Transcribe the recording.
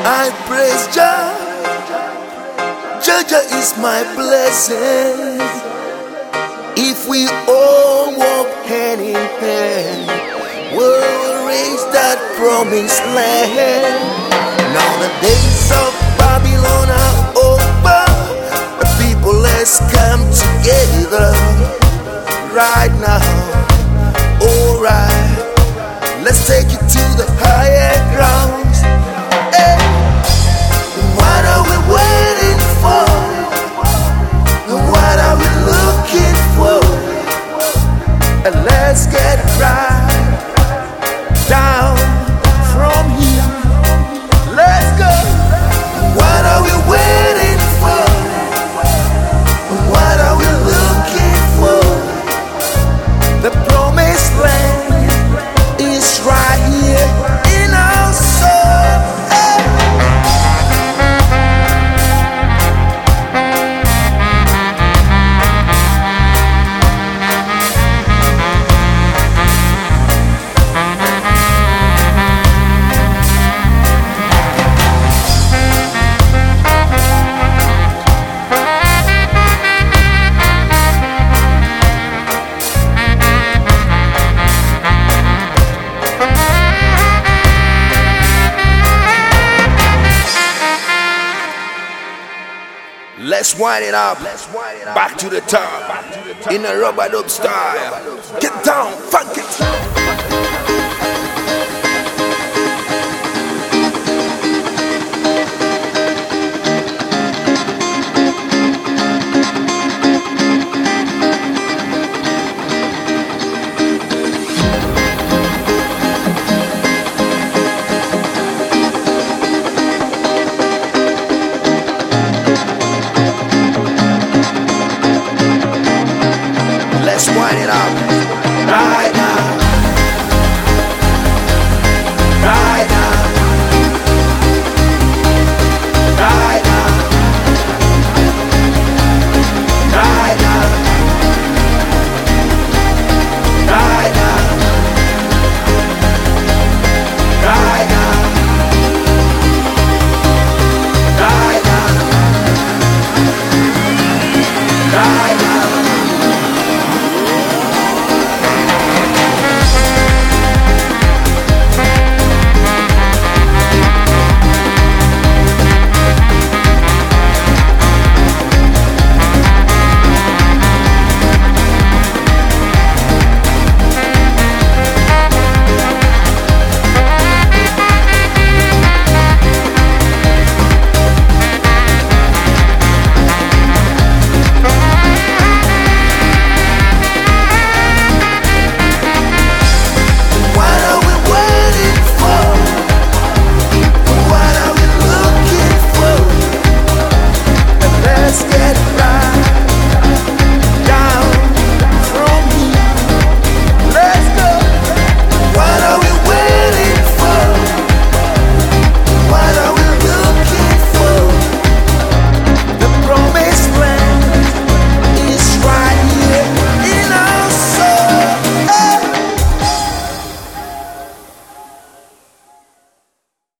I praise Jah. Jah is my blessing. If we all walk hand in hand, we'll reach that promised land. Now the days of Babylon are over. The people, let's come together right now. Alright, let's take it to the higher grounds. Hey. What are we waiting for? What are we looking for? And let's get right down from here. Let's go. What are we waiting for? What are we looking for? The promised land is right here in our soul. Hey. Let's wind it up, back to the top, in a rubber dub style. Get down, funk it.